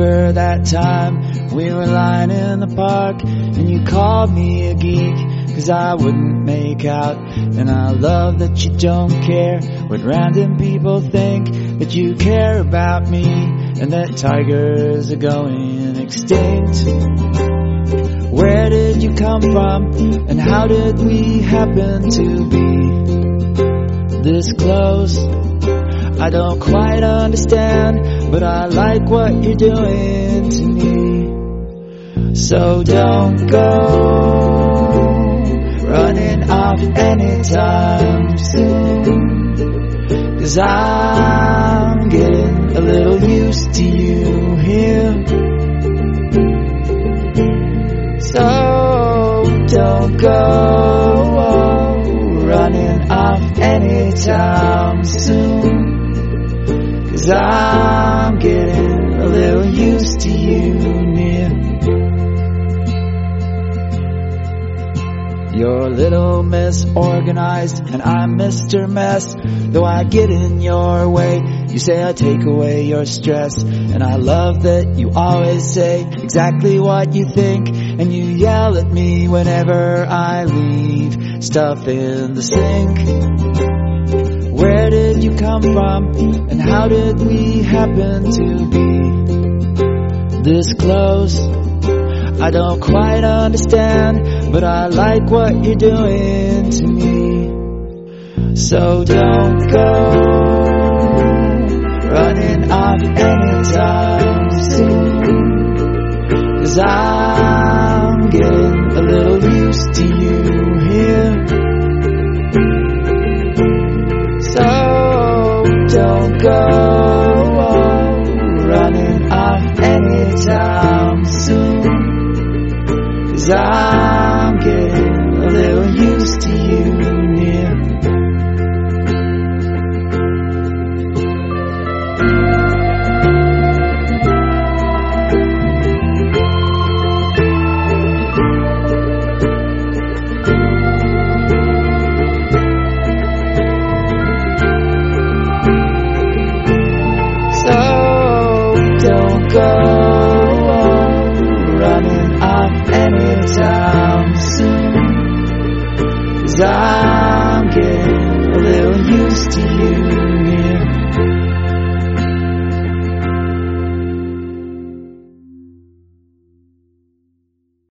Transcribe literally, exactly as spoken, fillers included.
Remember that time we were lying in the park and you called me a geek 'cause I wouldn't make out. And I love that you don't care what random people think, that you care about me and that tigers are going extinct. Where did you come from and how did we happen to be this close? I don't quite understand, but I like what you're doing to me. So don't go running off anytime soon, 'cause I'm getting a little used to you here. So don't go running off anytime soon, 'cause I'm getting a little used to you near. You're a little misorganized and I'm Mister Mess. Though I get in your way, you say I take away your stress. And I love that you always say exactly what you think, and you yell at me whenever I leave stuff in the sink. Where did you come from and how did we happen to be this close? I don't quite understand, but I like what you're doing to me. So don't go running off anytime soon, 'cause I'm getting a little used to you here. So don't go running off anytime soon, 'cause I'm getting a little used to you near. Anytime soon, 'cause I'm getting a little used to you.